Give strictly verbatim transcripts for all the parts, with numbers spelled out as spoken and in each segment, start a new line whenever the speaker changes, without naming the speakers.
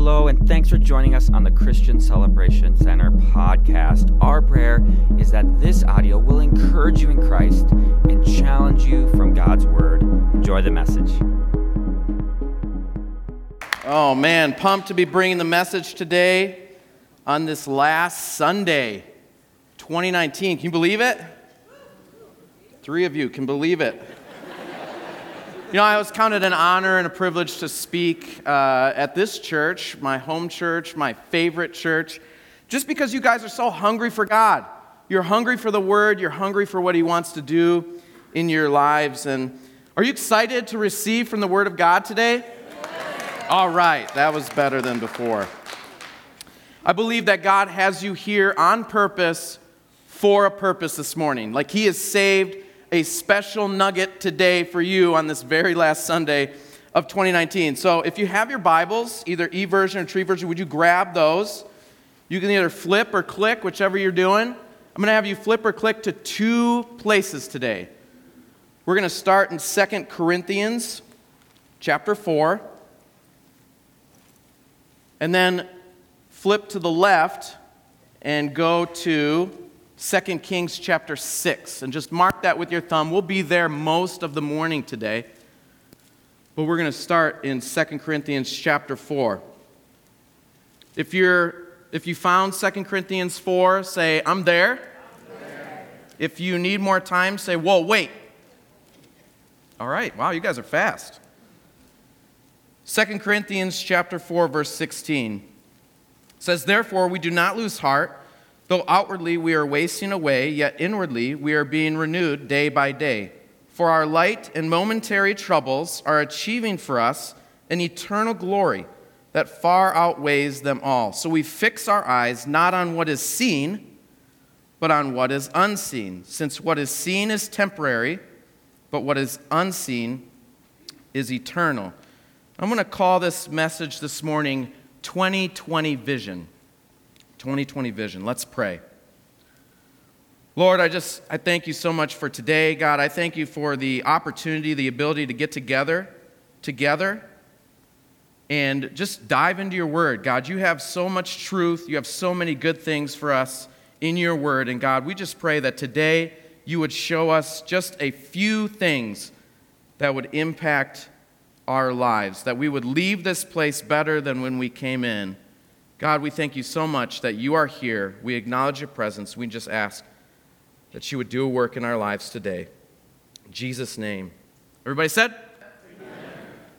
Hello, and thanks for joining us on the Christian Celebration Center podcast. Our prayer is that this audio will encourage you in Christ and challenge you from God's Word. Enjoy the message.
Oh man, pumped to be bringing the message today on this last Sunday, twenty nineteen. Can you believe it? Three of you can believe it. You know, I was counted an honor and a privilege to speak uh, at this church, my home church, my favorite church, just because you guys are so hungry for God. You're hungry for the Word. You're hungry for what He wants to do in your lives. And are you excited to receive from the Word of God today? All right, that was better than before. I believe that God has you here on purpose for a purpose this morning. Like He has saved a special nugget today for you on this very last Sunday of twenty nineteen. So if you have your Bibles, either eVersion or Tree Version, would you grab those? You can either flip or click, whichever you're doing. I'm going to have you flip or click to two places today. We're going to start in Second Corinthians chapter four. And then flip to the left and go to Second Kings chapter six. And just mark that with your thumb. We'll be there most of the morning today. But we're going to start in Second Corinthians chapter four. If you're if you found Second Corinthians four, say, I'm there. I'm there. If you need more time, say, whoa, wait. All right. Wow, you guys are fast. Second Corinthians chapter four, verse sixteen says, therefore we do not lose heart, though outwardly we are wasting away, yet inwardly we are being renewed day by day. For our light and momentary troubles are achieving for us an eternal glory that far outweighs them all. So we fix our eyes not on what is seen, but on what is unseen, since what is seen is temporary, but what is unseen is eternal. I'm going to call this message this morning twenty twenty Vision. twenty twenty Vision. Let's pray. Lord, I just, I thank you so much for today. God, I thank you for the opportunity, the ability to get together, together, and just dive into your word. God, you have so much truth. You have so many good things for us in your word. And God, we just pray that today you would show us just a few things that would impact our lives, that we would leave this place better than when we came in. God, we thank you so much that you are here. We acknowledge your presence. We just ask that you would do a work in our lives today. In Jesus' name. Everybody said? Amen.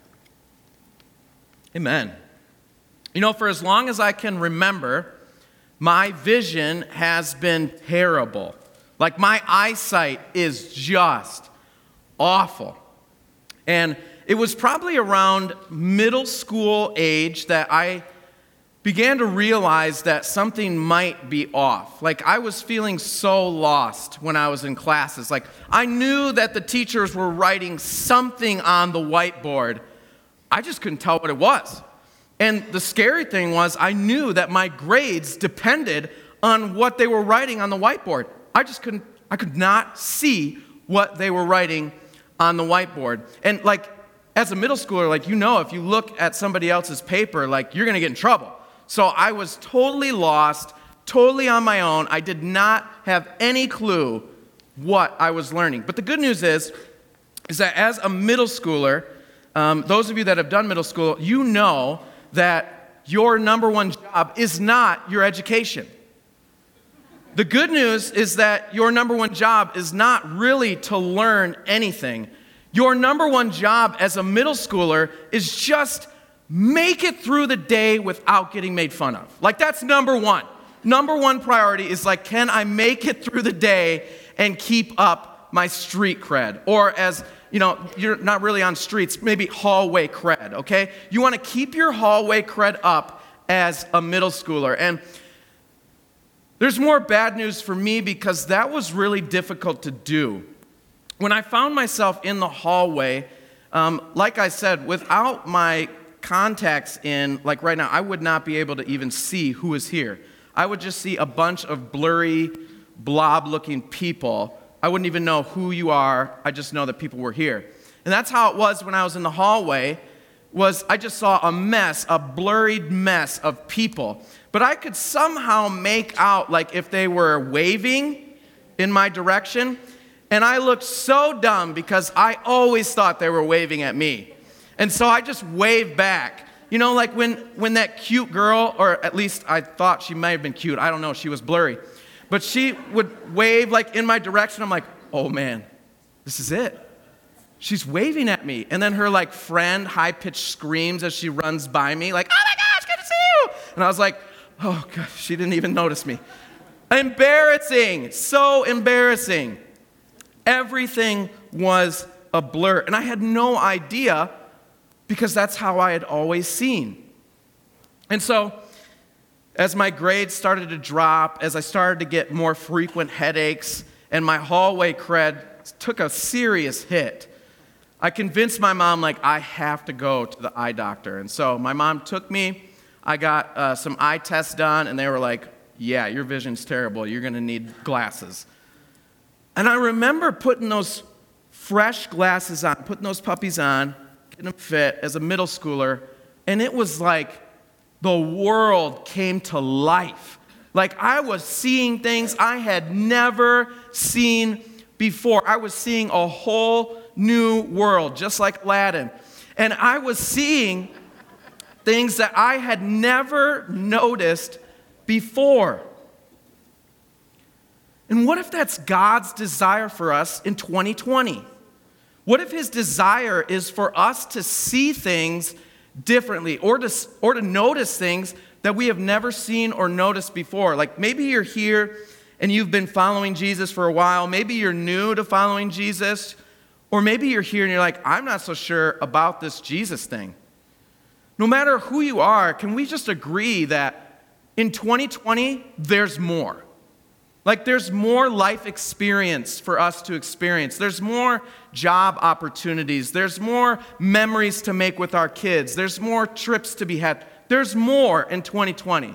Amen. You know, for as long as I can remember, my vision has been terrible. Like my eyesight is just awful. And it was probably around middle school age that I began to realize that something might be off. Like I was feeling so lost when I was in classes. Like I knew that the teachers were writing something on the whiteboard. I just couldn't tell what it was. And the scary thing was I knew that my grades depended on what they were writing on the whiteboard. I just couldn't, I could not see what they were writing on the whiteboard. And like, as a middle schooler, like, you know, if you look at somebody else's paper, like, you're going to get in trouble. So I was totally lost, totally on my own. I did not have any clue what I was learning. But the good news is, is that as a middle schooler, um, those of you that have done middle school, you know that your number one job is not your education. The good news is that your number one job is not really to learn anything. Your number one job as a middle schooler is just make it through the day without getting made fun of. Like, that's number one. Number one priority is like, can I make it through the day and keep up my street cred? Or as, you know, you're not really on streets, maybe hallway cred, okay? You want to keep your hallway cred up as a middle schooler. And there's more bad news for me because that was really difficult to do. When I found myself in the hallway, um, like I said, without my contacts in, like right now, I would not be able to even see who is here. I would just see a bunch of blurry, blob-looking people. I wouldn't even know who you are. I just know that people were here. And that's how it was when I was in the hallway. was I just saw a mess, a blurred mess of people. But I could somehow make out like if they were waving in my direction. And I looked so dumb because I always thought they were waving at me. And so I just waved back. You know, like when, when that cute girl, or at least I thought she may have been cute. I don't know. She was blurry. But she would wave like in my direction. I'm like, oh man, this is it. She's waving at me. And then her like friend high-pitched screams as she runs by me like, oh my gosh, good to see you. And I was like, oh gosh, she didn't even notice me. Embarrassing, so embarrassing. Everything was a blur. And I had no idea because that's how I had always seen. And so as my grades started to drop, as I started to get more frequent headaches, and my hallway cred took a serious hit, I convinced my mom, like, I have to go to the eye doctor. And so my mom took me. I got uh, some eye tests done, and they were like, yeah, your vision's terrible. You're going to need glasses. And I remember putting those fresh glasses on, putting those puppies on, getting them fit as a middle schooler, and it was like the world came to life. Like I was seeing things I had never seen before. I was seeing a whole new world, just like Aladdin. And I was seeing things that I had never noticed before. And what if that's God's desire for us in twenty twenty? What if his desire is for us to see things differently or to, or to notice things that we have never seen or noticed before? Like maybe you're here and you've been following Jesus for a while. Maybe you're new to following Jesus. Or maybe you're here and you're like, I'm not so sure about this Jesus thing. No matter who you are, can we just agree that in twenty twenty, there's more? Like there's more life experience for us to experience. There's more job opportunities. There's more memories to make with our kids. There's more trips to be had. There's more in twenty twenty.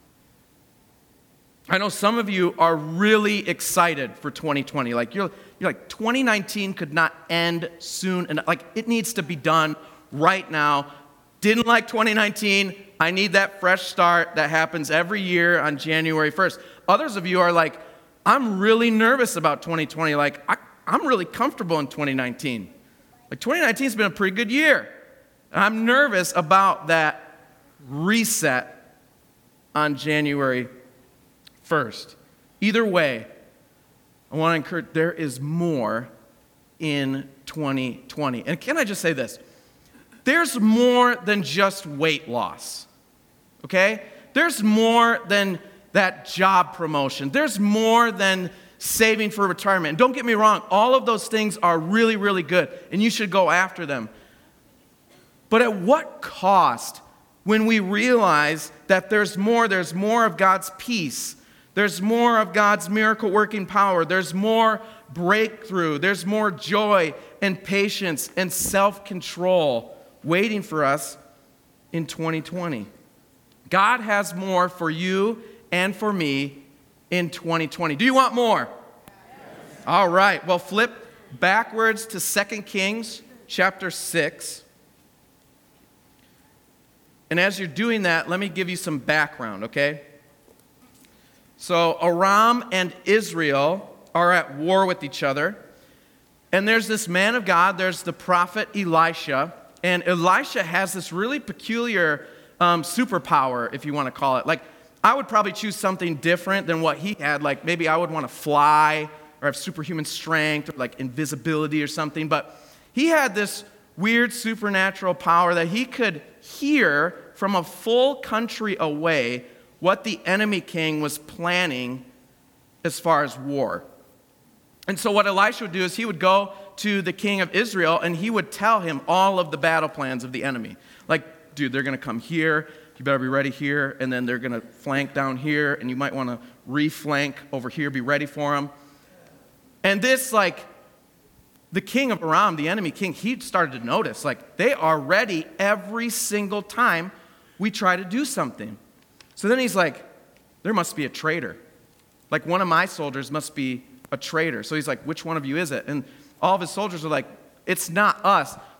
I know some of you are really excited for twenty twenty. Like you're, you're like, twenty nineteen could not end soon. And like it needs to be done right now. Didn't like twenty nineteen. I need that fresh start that happens every year on January first. Others of you are like, I'm really nervous about twenty twenty. Like, I, I'm really comfortable in twenty nineteen. Like, twenty nineteen has been a pretty good year. And I'm nervous about that reset on January first. Either way, I want to encourage, there is more in twenty twenty. And can I just say this? There's more than just weight loss, okay? There's more than that job promotion. There's more than saving for retirement. And don't get me wrong, all of those things are really, really good, and you should go after them. But at what cost when we realize that there's more, there's more of God's peace, there's more of God's miracle working power, there's more breakthrough, there's more joy and patience and self-control waiting for us in twenty twenty. God has more for you and for me in twenty twenty. Do you want more? Yes. All right. Well, flip backwards to Second Kings chapter six. And as you're doing that, let me give you some background, okay? So Aram and Israel are at war with each other. And there's this man of God, there's the prophet Elisha. And Elisha has this really peculiar um, superpower, if you want to call it. Like, I would probably choose something different than what he had. Like, maybe I would want to fly or have superhuman strength or like invisibility or something. But he had this weird supernatural power that he could hear from a full country away what the enemy king was planning as far as war. And so what Elisha would do is he would go to the king of Israel and he would tell him all of the battle plans of the enemy. Like, dude, they're going to come here. You better be ready here. And then they're going to flank down here. And you might want to reflank over here. Be ready for them. And this, like, the king of Aram, the enemy king, he started to notice, like, they are ready every single time we try to do something. So then he's like, there must be a traitor. Like, one of my soldiers must be a traitor. So he's like, which one of you is it? And all of his soldiers are like, it's not us.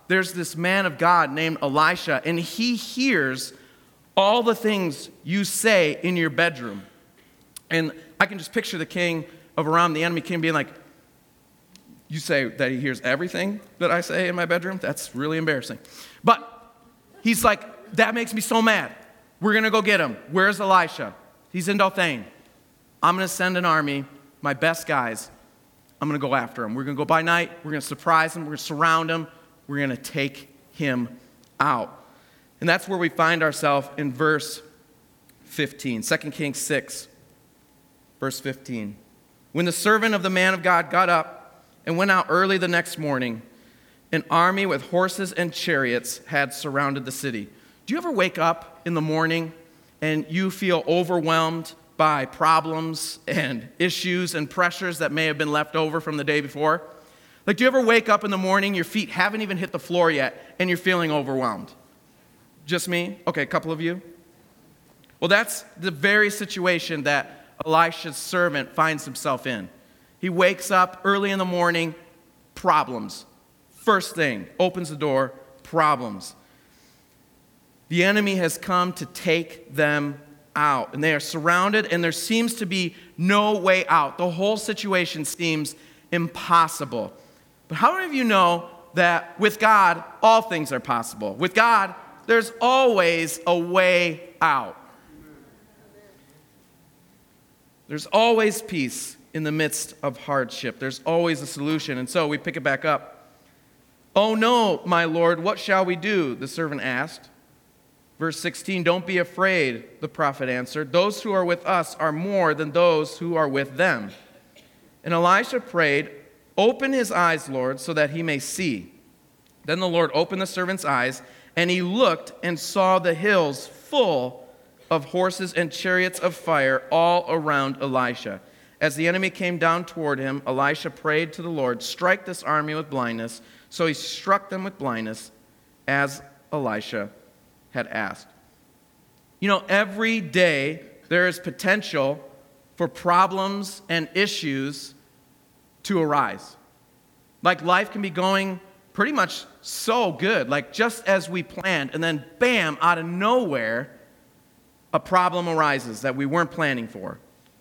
there's this man of God named Elisha, and he hears all the things you say in your bedroom. And I can just picture the king of Aram, the enemy king, being like, you say that he hears everything that I say in my bedroom? That's really embarrassing. But he's like, that makes me so mad. We're going to go get him. Where's Elisha? He's in Dothain. I'm going to send an army, my best guys. I'm going to go after him. We're going to go by night. We're going to surprise him. We're going to surround him. We're going to take him out. And that's where we find ourselves in verse fifteen. Second Kings six, verse fifteen. When the servant of the man of God got up and went out early the next morning, an army with horses and chariots had surrounded the city. Do you ever wake up in the morning and you feel overwhelmed by problems and issues and pressures that may have been left over from the day before? Like, do you ever wake up in the morning, your feet haven't even hit the floor yet, and you're feeling overwhelmed? Just me? Okay, a couple of you? Well, that's the very situation that Elisha's servant finds himself in. He wakes up early in the morning, problems. First thing, opens the door, problems. The enemy has come to take them out, and they are surrounded, and there seems to be no way out. The whole situation seems impossible. But how many of you know that with God, all things are possible? With God, there's always a way out. There's always peace in the midst of hardship. There's always a solution. And so we pick it back up. "Oh no, my Lord, what shall we do?" the servant asked. Verse sixteen, "Don't be afraid," the prophet answered. "Those who are with us are more than those who are with them." And Elisha prayed, "Open his eyes, Lord, so that he may see." Then the Lord opened the servant's eyes, and he looked and saw the hills full of horses and chariots of fire all around Elisha. As the enemy came down toward him, Elisha prayed to the Lord, "Strike this army with blindness." So he struck them with blindness, as Elisha had asked. You know, every day there is potential for problems and issues to arise. Like, life can be going pretty much so good, like just as we planned, and then bam, out of nowhere, a problem arises that we weren't planning for.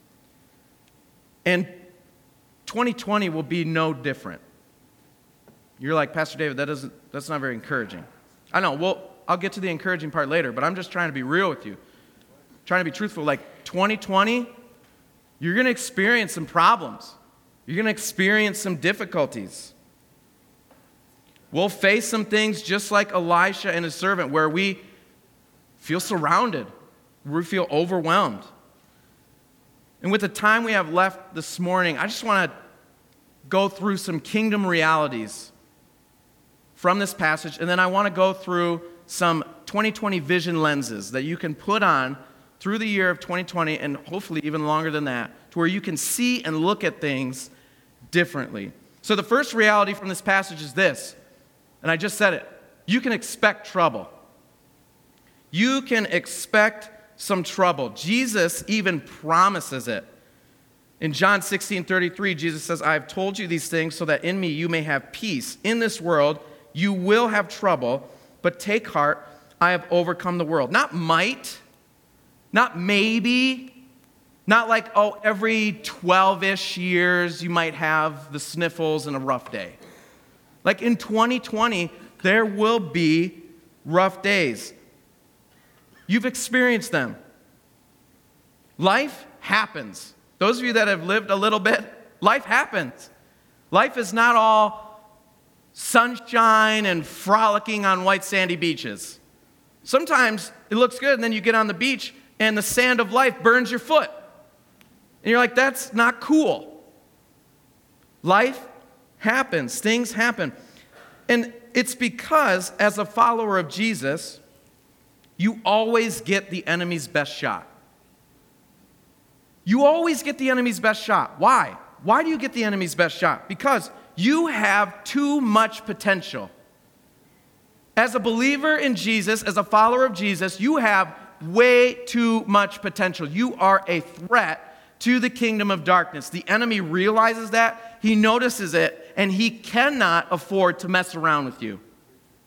And twenty twenty will be no different. You're like, "Pastor David, that doesn't, that's not very encouraging." I know, well, I'll get to the encouraging part later, but I'm just trying to be real with you. Trying to be truthful. Like, twenty twenty, you're going to experience some problems. You're going to experience some difficulties. We'll face some things just like Elisha and his servant, where we feel surrounded, we feel overwhelmed. And with the time we have left this morning, I just want to go through some kingdom realities from this passage, and then I want to go through some twenty twenty vision lenses that you can put on through the year of twenty twenty, and hopefully even longer than that, to where you can see and look at things differently. So the first reality from this passage is this, and I just said it: you can expect trouble. You can expect some trouble. Jesus even promises it. In John sixteen thirty-three, Jesus says, "I have told you these things so that in me you may have peace. In this world you will have trouble, but take heart, I have overcome the world." Not might, not maybe, not like, oh, every twelve-ish years you might have the sniffles and a rough day. Like, in twenty twenty, there will be rough days. You've experienced them. Life happens. Those of you that have lived a little bit, life happens. Life is not all sunshine and frolicking on white sandy beaches. Sometimes it looks good, and then you get on the beach, and the sand of life burns your foot. And you're like, that's not cool. Life happens. Things happen. And it's because, as a follower of Jesus, you always get the enemy's best shot. You always get the enemy's best shot. Why? Why do you get the enemy's best shot? Because you have too much potential. As a believer in Jesus, as a follower of Jesus, you have way too much potential. You are a threat to the kingdom of darkness. The enemy realizes that, he notices it, and he cannot afford to mess around with you.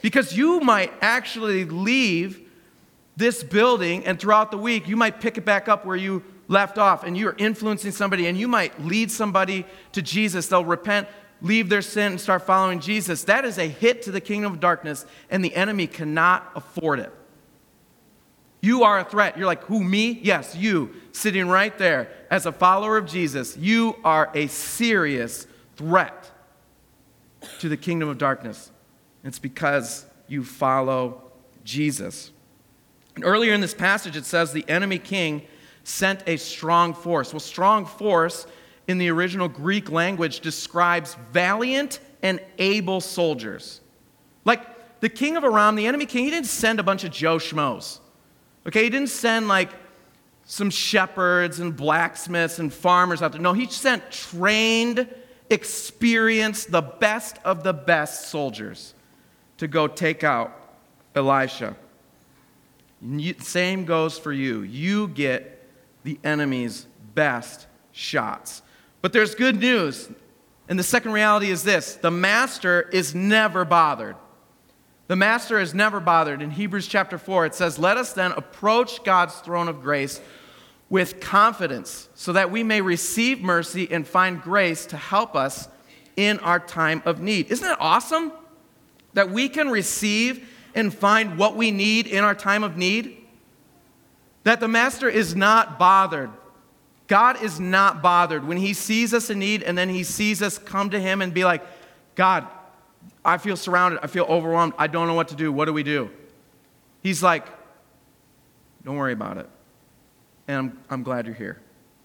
Because you might actually leave this building, and throughout the week, you might pick it back up where you left off, and you're influencing somebody, and you might lead somebody to Jesus. They'll repent, leave their sin, and start following Jesus. That is a hit to the kingdom of darkness, and the enemy cannot afford it. You are a threat. You're like, who, me? Yes, you, sitting right there as a follower of Jesus. You are a serious threat to the kingdom of darkness. It's because you follow Jesus. And earlier in this passage, it says the enemy king sent a strong force. Well, strong force in the original Greek language describes valiant and able soldiers. Like the king of Aram, the enemy king, he didn't send a bunch of Joe Schmoes. Okay, he didn't send like some shepherds and blacksmiths and farmers out there. No, he sent trained, experienced, the best of the best soldiers to go take out Elisha. You, same goes for you. You get the enemy's best shots. But there's good news. And the second reality is this: the master is never bothered. The master is never bothered. In Hebrews chapter four, it says, "Let us then approach God's throne of grace with confidence, so that we may receive mercy and find grace to help us in our time of need." Isn't that awesome? That we can receive and find what we need in our time of need? That the master is not bothered. God is not bothered when he sees us in need and then he sees us come to him and be like, God, I feel surrounded. I feel overwhelmed. I don't know what to do. What do we do? He's like, don't worry about it. And I'm, I'm glad you're here.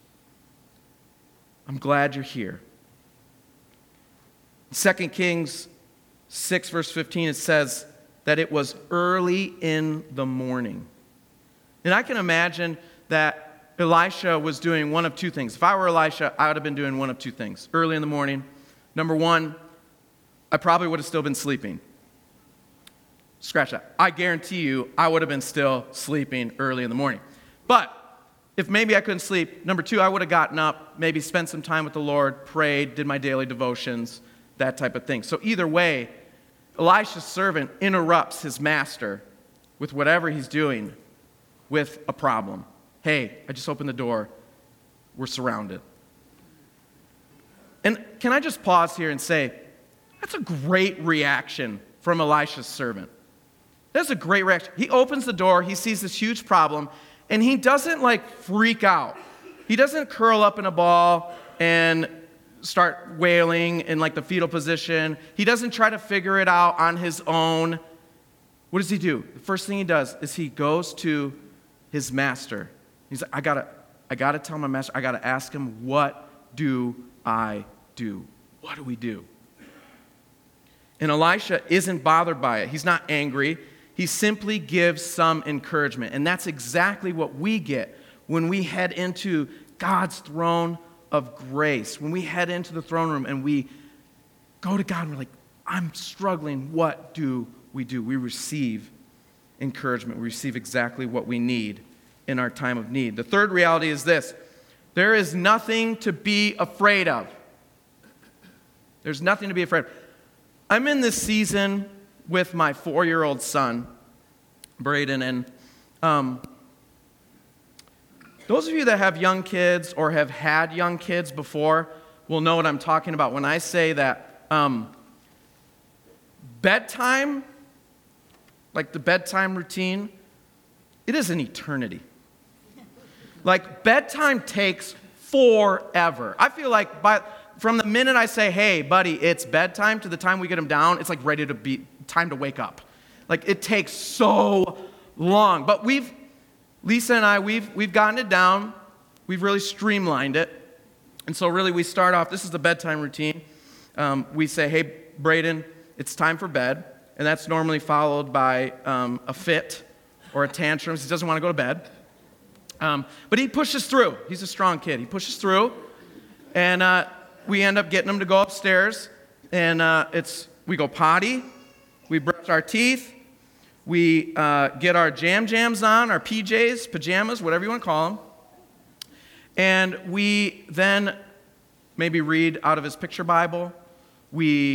I'm glad you're here. Second Kings six, verse fifteen, it says that it was early in the morning. And I can imagine that Elisha was doing one of two things. If I were Elisha, I would have been doing one of two things. Early in the morning, number one, I probably would have still been sleeping. Scratch that. I guarantee you I would have been still sleeping early in the morning. But if maybe I couldn't sleep, number two, I would have gotten up, maybe spent some time with the Lord, prayed, did my daily devotions, that type of thing. So either way, Elisha's servant interrupts his master with whatever he's doing with a problem. Hey, I just opened the door. We're surrounded. And can I just pause here and say, that's a great reaction from Elisha's servant. That's a great reaction. He opens the door, he sees this huge problem, and he doesn't like freak out. He doesn't curl up in a ball and start wailing in like the fetal position. He doesn't try to figure it out on his own. What does he do? The first thing he does is he goes to his master. He's like, I gotta, I gotta tell my master, I gotta ask him, what do I do? What do we do? And Elisha isn't bothered by it. He's not angry. He simply gives some encouragement. And that's exactly what we get when we head into God's throne of grace. When we head into the throne room and we go to God and we're like, I'm struggling. What do we do? We receive encouragement. We receive exactly what we need in our time of need. The third reality is this: there is nothing to be afraid of. There's nothing to be afraid of. I'm in this season with my four-year-old son, Braden, and um, those of you that have young kids or have had young kids before will know what I'm talking about when I say that um, bedtime, like the bedtime routine, it is an eternity. Like, bedtime takes forever. I feel like by from the minute I say, hey, buddy, it's bedtime, to the time we get him down, it's like ready to be, time to wake up. Like, it takes so long. But we've, Lisa and I, we've, we've gotten it down. We've really streamlined it. And so really we start off, this is the bedtime routine. Um, we say, hey, Braden, it's time for bed. And that's normally followed by um, a fit or a tantrum. He doesn't want to go to bed. Um, but he pushes through. He's a strong kid. He pushes through. And uh, we end up getting him to go upstairs. And uh, it's we go potty. We brush our teeth. We uh, get our jam jams on, our P Js, pajamas, whatever you want to call them. And we then maybe read out of his picture Bible. We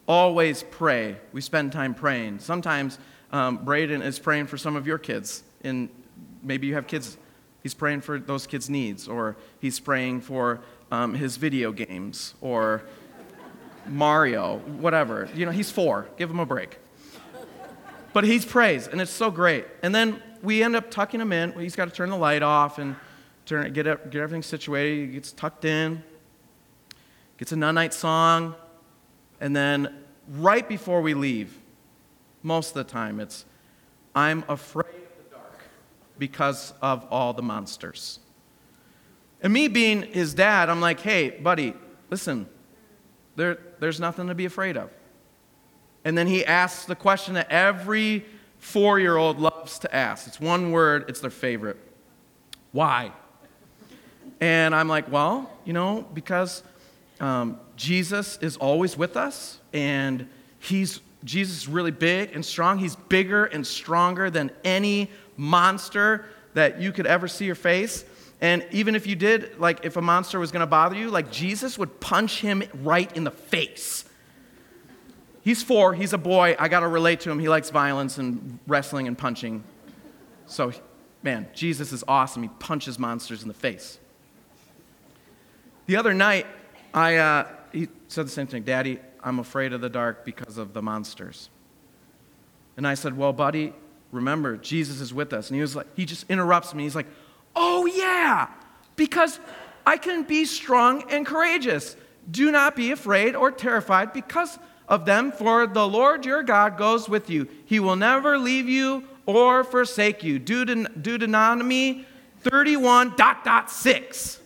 always pray. We spend time praying. Sometimes um, Braden is praying for some of your kids. And maybe you have kids. He's praying for those kids' needs. Or he's praying for um, his video games. Or Mario, whatever. You know, he's four. Give him a break. But he prays, and it's so great. And then we end up tucking him in. He's got to turn the light off and turn get, it, get everything situated. He gets tucked in, gets a night song, and then right before we leave, most of the time, it's, I'm afraid of the dark because of all the monsters. And me being his dad, I'm like, hey, buddy, listen, there, there's nothing to be afraid of. And then he asks the question that every four-year-old loves to ask. It's one word, it's their favorite. Why? And I'm like, well, you know, because um, Jesus is always with us, and he's Jesus is really big and strong. He's bigger and stronger than any monster that you could ever see or face. And even if you did, like if a monster was going to bother you, like Jesus would punch him right in the face. He's four, he's a boy, I got to relate to him. He likes violence and wrestling and punching. So, man, Jesus is awesome. He punches monsters in the face. The other night, I uh, he said the same thing. Daddy, I'm afraid of the dark because of the monsters. And I said, well, buddy, remember, Jesus is with us. And he was like, he just interrupts me. He's like, oh, yeah, because I can be strong and courageous. Do not be afraid or terrified because of them, for the Lord your God goes with you. He will never leave you or forsake you. Deut- Deuteronomy thirty-one, dot, dot, six.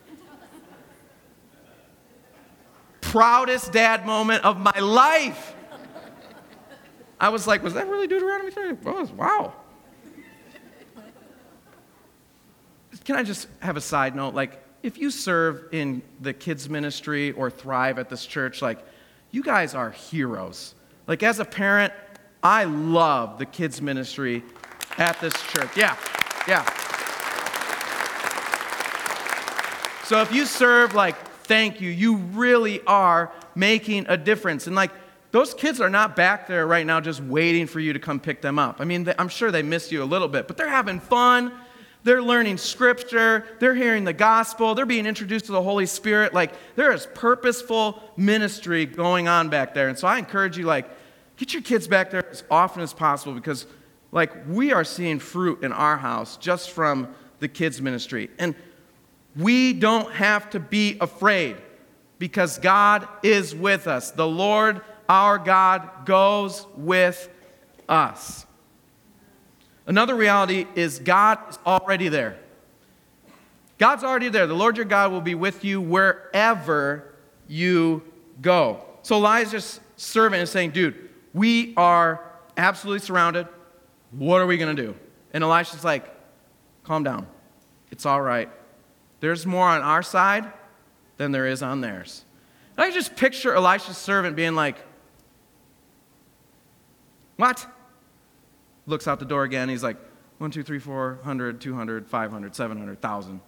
Proudest dad moment of my life. I was like, was that really Deuteronomy thirty? Wow. Can I just have a side note? Like, if you serve in the kids ministry or thrive at this church, like, you guys are heroes. Like, as a parent, I love the kids ministry at this church. Yeah, yeah. So if you serve, like, thank you. You really are making a difference. And, like, those kids are not back there right now just waiting for you to come pick them up. I mean, I'm sure they miss you a little bit, but they're having fun. They're learning scripture. They're hearing the gospel. They're being introduced to the Holy Spirit. Like, there is purposeful ministry going on back there. And so I encourage you, like, get your kids back there as often as possible because, like, we are seeing fruit in our house just from the kids ministry. And we don't have to be afraid because God is with us. The Lord, our God, goes with us. Another reality is God is already there. God's already there. The Lord your God will be with you wherever you go. So Elijah's servant is saying, dude, we are absolutely surrounded. What are we going to do? And Elisha's like, calm down. It's all right. There's more on our side than there is on theirs. And I just picture Elisha's servant being like, what? Looks out the door again. He's like, one, two, three, four, hundred, two hundred, five hundred, seven hundred, thousand.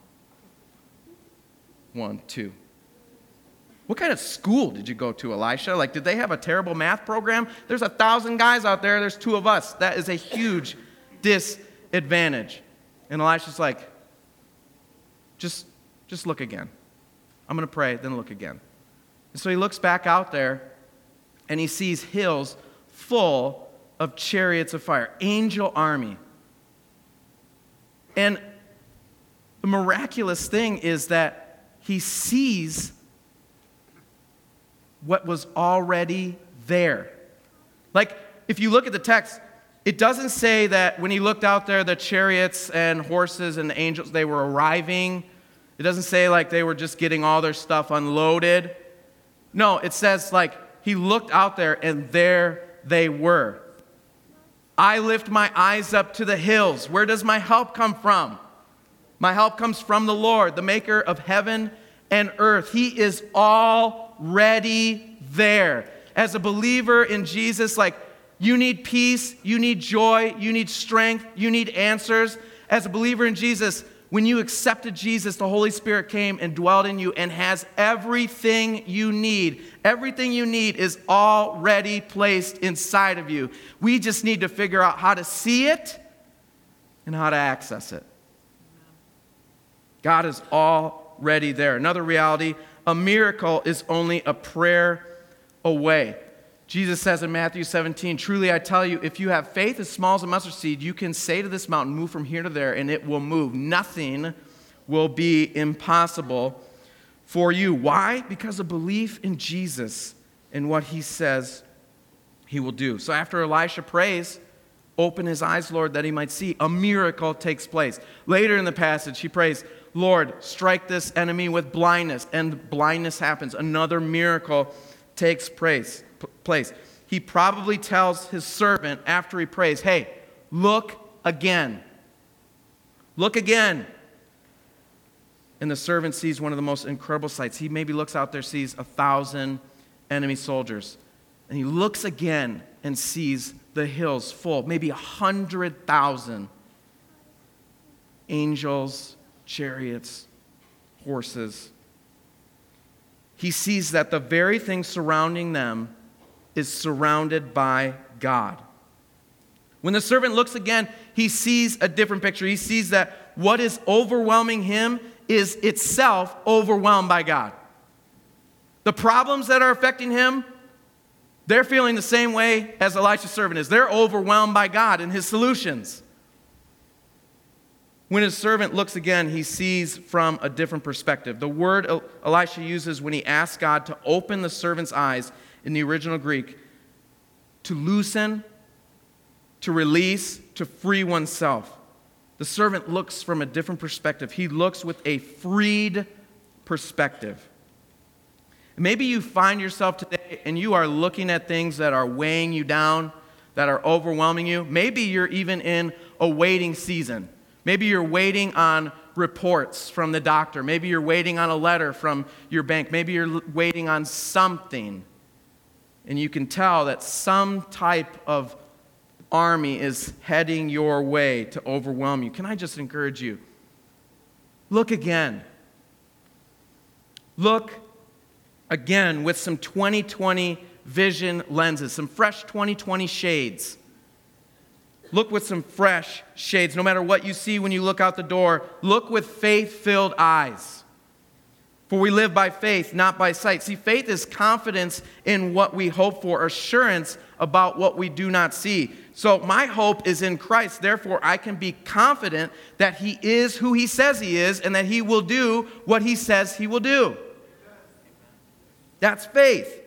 One, two. What kind of school did you go to, Elisha? Like, did they have a terrible math program? There's a thousand guys out there. There's two of us. That is a huge disadvantage. And Elisha's like, just, just look again. I'm going to pray, then look again. And so he looks back out there, and he sees hills full of chariots of fire, angel army. And the miraculous thing is that he sees what was already there. Like, if you look at the text, it doesn't say that when he looked out there, the chariots and horses and the angels, they were arriving. It doesn't say like they were just getting all their stuff unloaded. No, it says like he looked out there and there they were. I lift my eyes up to the hills. Where does my help come from? My help comes from the Lord, the maker of heaven and earth. He is already there. As a believer in Jesus, like, you need peace, you need joy, you need strength, you need answers. As a believer in Jesus, When you accepted Jesus, the Holy Spirit came and dwelled in you and has everything you need. Everything you need is already placed inside of you. We just need to figure out how to see it and how to access it. God is already there. Another reality, a miracle is only a prayer away. Jesus says in Matthew seventeen, truly I tell you, if you have faith as small as a mustard seed, you can say to this mountain, move from here to there, and it will move. Nothing will be impossible for you. Why? Because of belief in Jesus and what he says he will do. So after Elisha prays, open his eyes, Lord, that he might see, a miracle takes place. Later in the passage, he prays, Lord, strike this enemy with blindness, and blindness happens. Another miracle takes place. place. He probably tells his servant after he prays, hey, look again. Look again. And the servant sees one of the most incredible sights. He maybe looks out there, sees a thousand enemy soldiers. And he looks again and sees the hills full, maybe a hundred thousand angels, chariots, horses. He sees that the very thing surrounding them is surrounded by God. When the servant looks again, he sees a different picture. He sees that what is overwhelming him is itself overwhelmed by God. The problems that are affecting him, they're feeling the same way as Elisha's servant is. They're overwhelmed by God and his solutions. When his servant looks again, he sees from a different perspective. The word Elisha uses when he asks God to open the servant's eyes in the original Greek, to loosen, to release, to free oneself. The servant looks from a different perspective. He looks with a freed perspective. Maybe you find yourself today and you are looking at things that are weighing you down, that are overwhelming you. Maybe you're even in a waiting season. Maybe you're waiting on reports from the doctor. Maybe you're waiting on a letter from your bank. Maybe you're waiting on something. And you can tell that some type of army is heading your way to overwhelm you. Can I just encourage you? Look again. Look again with some twenty twenty vision lenses, some fresh twenty twenty shades. Look with some fresh shades. No matter what you see when you look out the door, look with faith-filled eyes. For we live by faith, not by sight. See, faith is confidence in what we hope for, assurance about what we do not see. So my hope is in Christ. Therefore, I can be confident that he is who he says he is and that he will do what he says he will do. That's faith.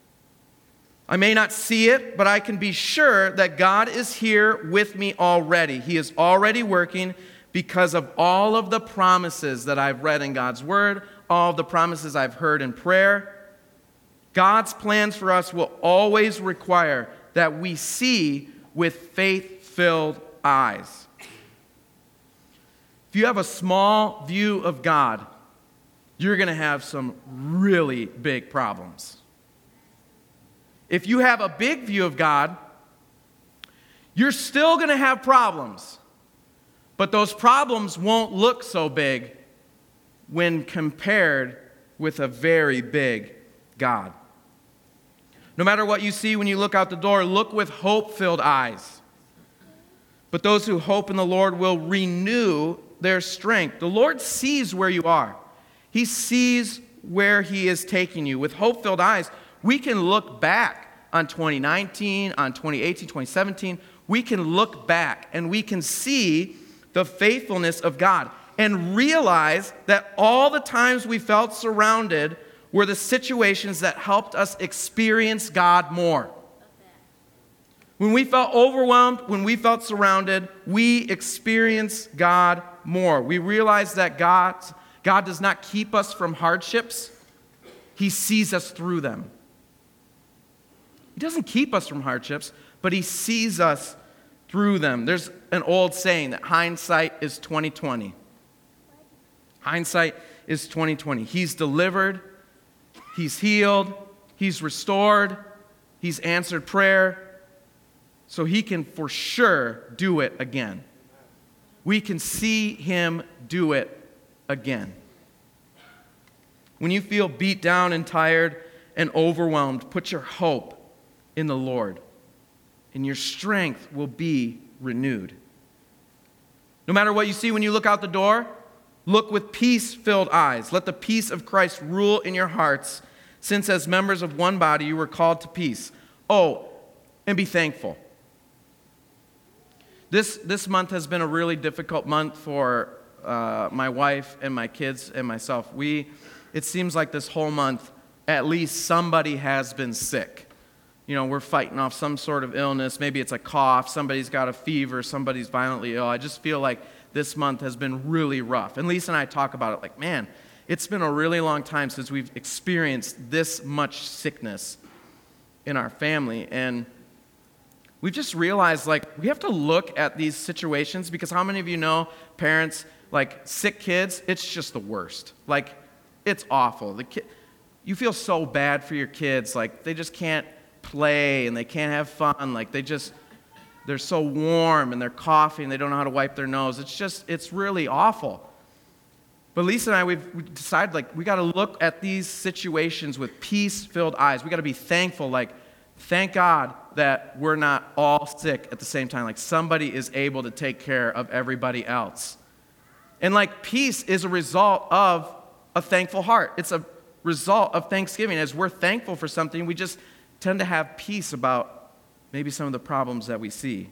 I may not see it, but I can be sure that God is here with me already. He is already working because of all of the promises that I've read in God's Word, all of the promises I've heard in prayer. God's plans for us will always require that we see with faith-filled eyes. If you have a small view of God, you're going to have some really big problems. If you have a big view of God, you're still going to have problems. But those problems won't look so big when compared with a very big God. No matter what you see when you look out the door, look with hope-filled eyes. But those who hope in the Lord will renew their strength. The Lord sees where you are. He sees where he is taking you. With hope-filled eyes, we can look back on twenty nineteen, on twenty eighteen, twenty seventeen. We can look back and we can see the faithfulness of God and realize that all the times we felt surrounded were the situations that helped us experience God more. When we felt overwhelmed, when we felt surrounded, we experienced God more. We realize that God, God does not keep us from hardships. He sees us through them. He doesn't keep us from hardships, but he sees us through them. There's an old saying that hindsight is twenty twenty. Hindsight is twenty twenty. He's delivered, he's healed, he's restored, he's answered prayer, so he can for sure do it again. we can see him do it again. When you feel beat down and tired and overwhelmed, put your hope in the Lord, and your strength will be renewed. No matter what you see when you look out the door, look with peace-filled eyes. Let the peace of Christ rule in your hearts, since as members of one body you were called to peace. Oh, and be thankful. This, this month has been a really difficult month for uh, my wife and my kids and myself. We, it seems like this whole month, at least somebody has been sick. You know, we're fighting off some sort of illness. Maybe it's a cough. Somebody's got a fever. Somebody's violently ill. I just feel like this month has been really rough. And Lisa and I talk about it like, man, it's been a really long time since we've experienced this much sickness in our family. And we've just realized, like, we have to look at these situations, because how many of you know, parents, like, sick kids, it's just the worst. Like, it's awful. The ki- you feel so bad for your kids. Like, they just can't play and they can't have fun. Like, they just, they're so warm and they're coughing, they don't know how to wipe their nose. It's just, it's really awful. But Lisa and I, we've we decided, like, we got to look at these situations with peace-filled eyes. We got to be thankful, like, thank God that we're not all sick at the same time. Like, somebody is able to take care of everybody else. And, like, peace is a result of a thankful heart. It's a result of thanksgiving. As we're thankful for something, we just tend to have peace about maybe some of the problems that we see.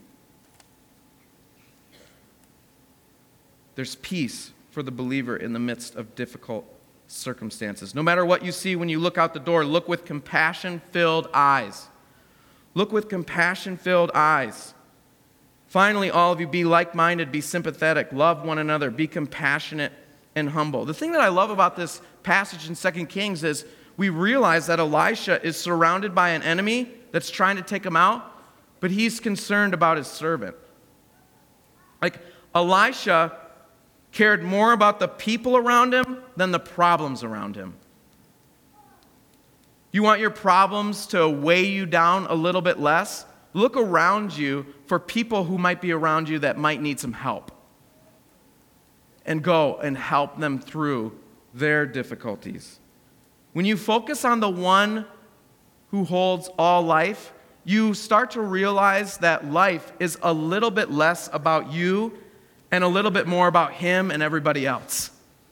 There's peace for the believer in the midst of difficult circumstances. No matter what you see when you look out the door, look with compassion-filled eyes. Look with compassion-filled eyes. Finally, all of you, be like-minded, be sympathetic, love one another, be compassionate and humble. The thing that I love about this passage in Second Kings is we realize that Elisha is surrounded by an enemy that's trying to take him out, but he's concerned about his servant. Like, Elisha cared more about the people around him than the problems around him. You want your problems to weigh you down a little bit less? Look around you for people who might be around you that might need some help. And go and help them through their difficulties. When you focus on the one who holds all life, you start to realize that life is a little bit less about you and a little bit more about him and everybody else.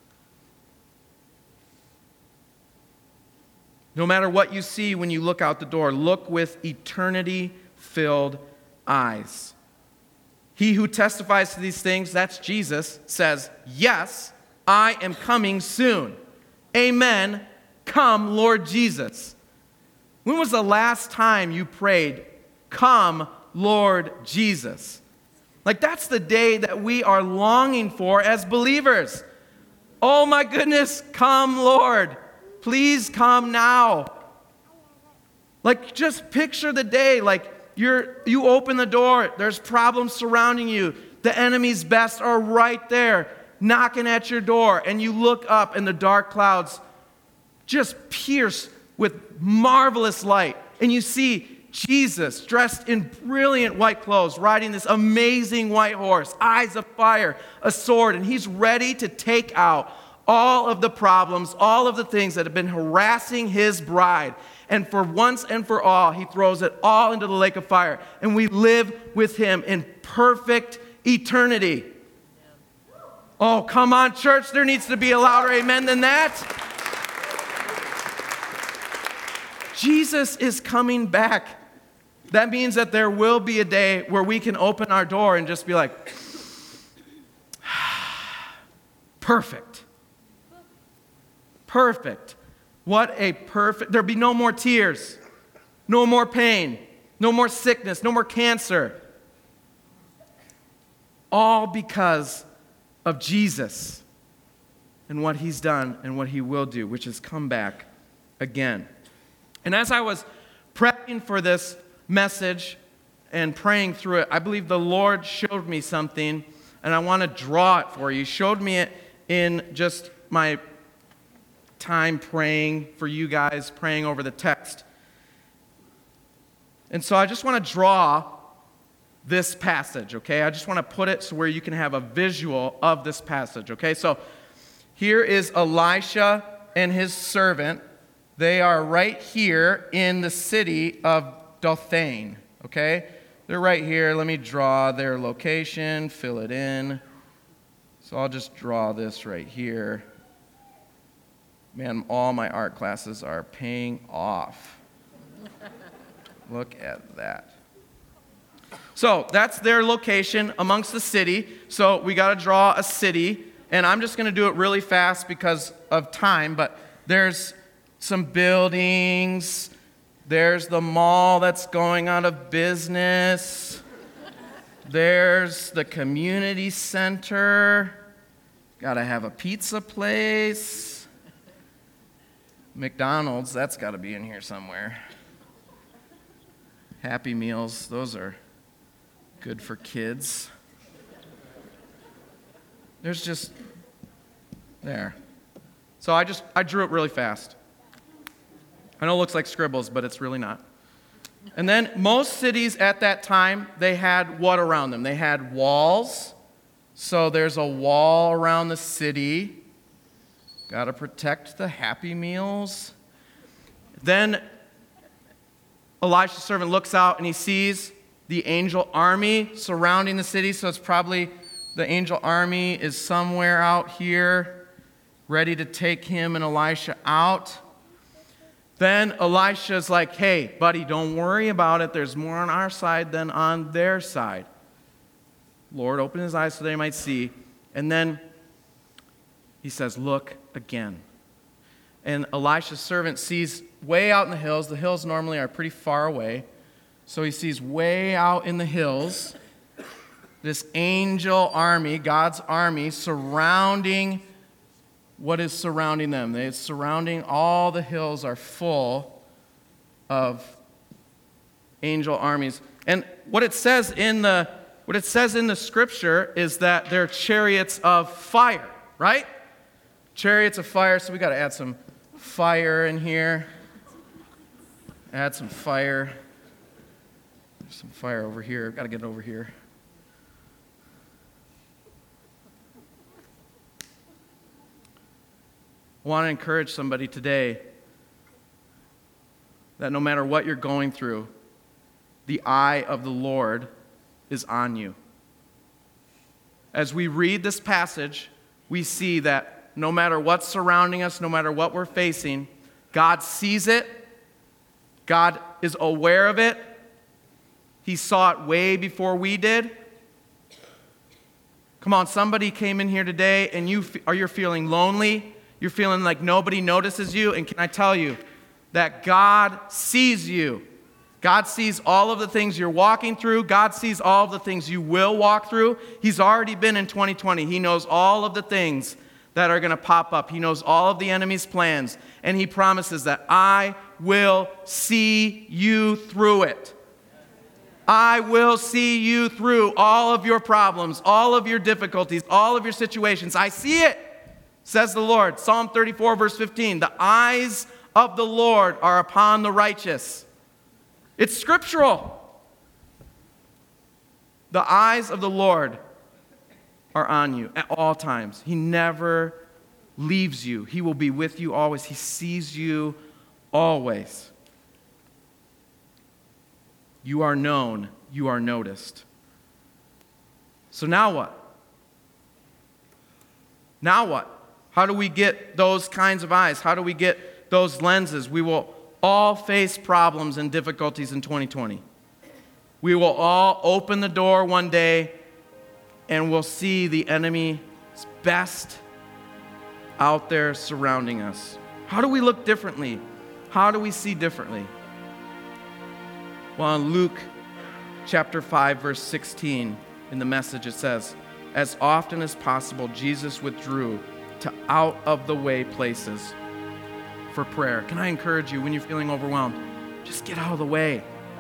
No matter what you see when you look out the door, look with eternity-filled eyes. He who testifies to these things, that's Jesus, says, yes, I am coming soon. Amen. Come, Lord Jesus. When was the last time you prayed, come, Lord Jesus? Like, that's the day that we are longing for as believers. Oh my goodness, come, Lord. Please come now. Like, just picture the day, like, you're, you open the door, there's problems surrounding you. The enemy's best are right there, knocking at your door, and you look up and the dark clouds just pierce with marvelous light, and you see Jesus dressed in brilliant white clothes, riding this amazing white horse, eyes of fire, a sword, and he's ready to take out all of the problems, all of the things that have been harassing his bride. And for once and for all, he throws it all into the lake of fire, and we live with him in perfect eternity. Oh, come on, church, there needs to be a louder amen than that. Jesus is coming back. That means that there will be a day where we can open our door and just be like, perfect. Perfect. What a perfect, there'll be no more tears, no more pain, no more sickness, no more cancer. All because of Jesus and what he's done and what he will do, which is come back again. And as I was prepping for this message and praying through it, I believe the Lord showed me something, and I want to draw it for you. He showed me it in just my time praying for you guys, praying over the text. And so I just want to draw this passage, okay? I just want to put it so where you can have a visual of this passage, okay? So here is Elisha and his servant. They are right here in the city of Dothan, okay? They're right here. Let me draw their location, fill it in. So I'll just draw this right here. Man, all my art classes are paying off. Look at that. So that's their location amongst the city. So we got to draw a city. And I'm just going to do it really fast because of time. But there's some buildings. There's the mall that's going out of business. There's the community center. Got to have a pizza place. McDonald's, that's got to be in here somewhere. Happy Meals, those are good for kids. There's just, there. So I just, I drew it really fast. I know it looks like scribbles, but it's really not. And then most cities at that time, they had what around them? They had walls. So there's a wall around the city. Got to protect the Happy Meals. Then Elisha's servant looks out and he sees the angel army surrounding the city. So it's probably the angel army is somewhere out here, ready to take him and Elisha out. Then Elisha's like, hey, buddy, don't worry about it. There's more on our side than on their side. Lord, open his eyes so they might see. And then he says, look again. And Elisha's servant sees way out in the hills. The hills normally are pretty far away. So he sees way out in the hills this angel army, God's army, surrounding what is surrounding them. They surrounding all the hills are full of angel armies. And what it says in the what it says in the scripture is that they're chariots of fire, right? Chariots of fire. So we got to add some fire in here. Add some fire. There's some fire over here. Got to get it over here. I want to encourage somebody today that no matter what you're going through, the eye of the Lord is on you. As we read this passage, we see that no matter what's surrounding us, no matter what we're facing, God sees it. God is aware of it. He saw it way before we did. Come on, somebody came in here today and you are you're feeling lonely. You're feeling like nobody notices you. And can I tell you that God sees you? God sees all of the things you're walking through. God sees all of the things you will walk through. He's already been in twenty twenty. He knows all of the things that are going to pop up. He knows all of the enemy's plans. And he promises that I will see you through it. I will see you through all of your problems, all of your difficulties, all of your situations. I see it, says the Lord. Psalm thirty-four, verse fifteen. The eyes of the Lord are upon the righteous. It's scriptural. The eyes of the Lord are on you at all times. He never leaves you. He will be with you always. He sees you always. You are known. You are noticed. So now what? Now what? How do we get those kinds of eyes? How do we get those lenses? We will all face problems and difficulties in twenty twenty. We will all open the door one day and we'll see the enemy's best out there surrounding us. How do we look differently? How do we see differently? Well, in Luke chapter five, verse sixteen, in the Message, it says, as often as possible, Jesus withdrew to out-of-the-way places for prayer. Can I encourage you, when you're feeling overwhelmed, just get out of the way.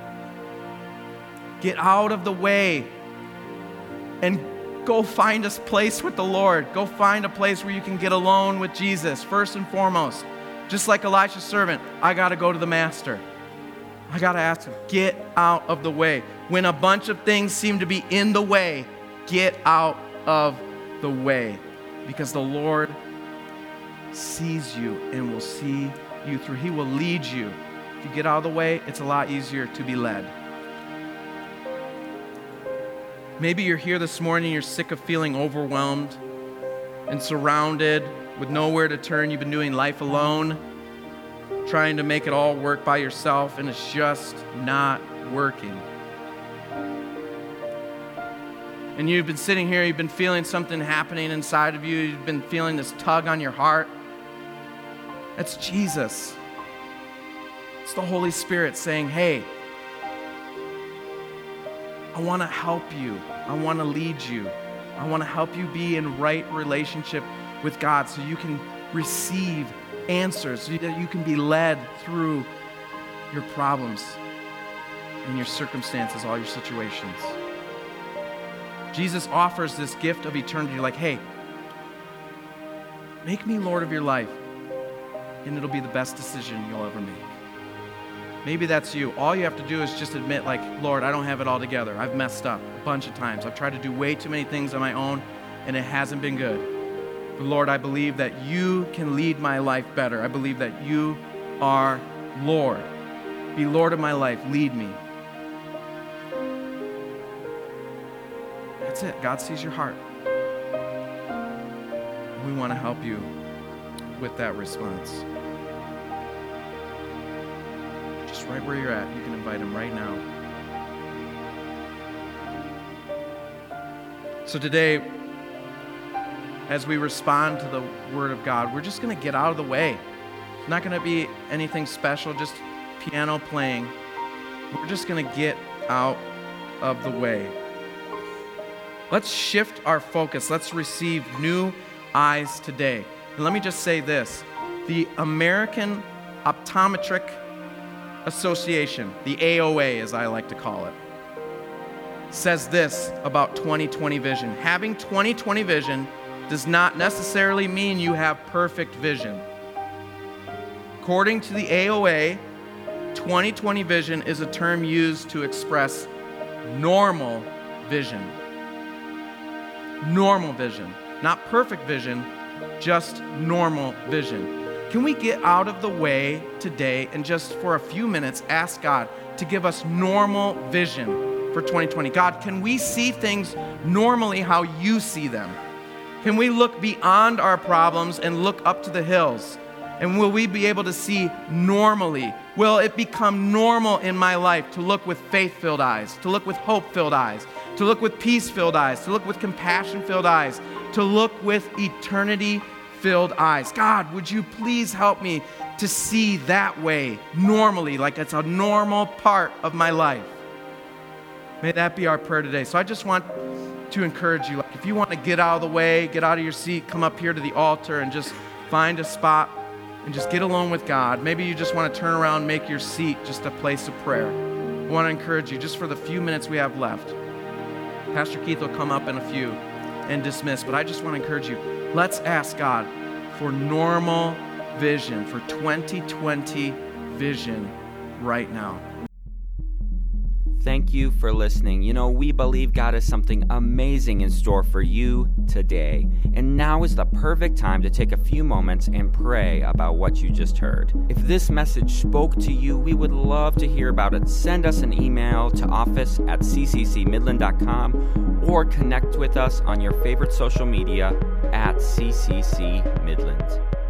Get out of the way and go find a place with the Lord. Go find a place where you can get alone with Jesus, first and foremost. Just like Elisha's servant, I got to go to the Master. I got to ask him, get out of the way. When a bunch of things seem to be in the way, get out of the way. Because the Lord sees you and will see you through. He will lead you. If you get out of the way, it's a lot easier to be led. Maybe you're here this morning, you're sick of feeling overwhelmed and surrounded with nowhere to turn. You've been doing life alone, trying to make it all work by yourself, and it's just not working. And you've been sitting here, you've been feeling something happening inside of you, you've been feeling this tug on your heart. That's Jesus. It's the Holy Spirit saying, hey, I want to help you. I want to lead you. I want to help you be in right relationship with God so you can receive answers, so that you can be led through your problems and your circumstances, all your situations. Jesus offers this gift of eternity, like, hey, make me Lord of your life, and it'll be the best decision you'll ever make. Maybe that's you. All you have to do is just admit, like, Lord, I don't have it all together. I've messed up a bunch of times. I've tried to do way too many things on my own, and it hasn't been good. But Lord, I believe that you can lead my life better. I believe that you are Lord. Be Lord of my life. Lead me. That's it. God sees your heart. We want to help you with that response. Just right where you're at, you can invite him right now. So today, as we respond to the Word of God, we're just going to get out of the way. It's not going to be anything special, just piano playing. We're just going to get out of the way. Let's shift our focus. Let's receive new eyes today. And let me just say this. The American Optometric Association, the A O A as I like to call it, says this about twenty twenty vision. Having twenty twenty vision does not necessarily mean you have perfect vision. According to the A O A, twenty twenty vision is a term used to express normal vision. Normal vision. Not perfect vision, just normal vision. Can we get out of the way today and just for a few minutes ask God to give us normal vision for twenty twenty? God, can we see things normally how you see them? Can we look beyond our problems and look up to the hills? And will we be able to see normally? Will it become normal in my life to look with faith-filled eyes, to look with hope-filled eyes, to look with peace-filled eyes, to look with compassion-filled eyes, to look with eternity-filled eyes? God, would you please help me to see that way normally, like it's a normal part of my life? May that be our prayer today. So I just want to encourage you, like if you want to get out of the way, get out of your seat, come up here to the altar and just find a spot and just get alone with God. Maybe you just want to turn around and make your seat just a place of prayer. I want to encourage you, just for the few minutes we have left. Pastor Keith will come up in a few and dismiss, but I just want to encourage you, let's ask God for normal vision, for twenty twenty vision right now.
Thank you for listening. You know, we believe God has something amazing in store for you today. And now is the perfect time to take a few moments and pray about what you just heard. If this message spoke to you, we would love to hear about it. Send us an email to office at c c c midland dot com or connect with us on your favorite social media at C C C Midland.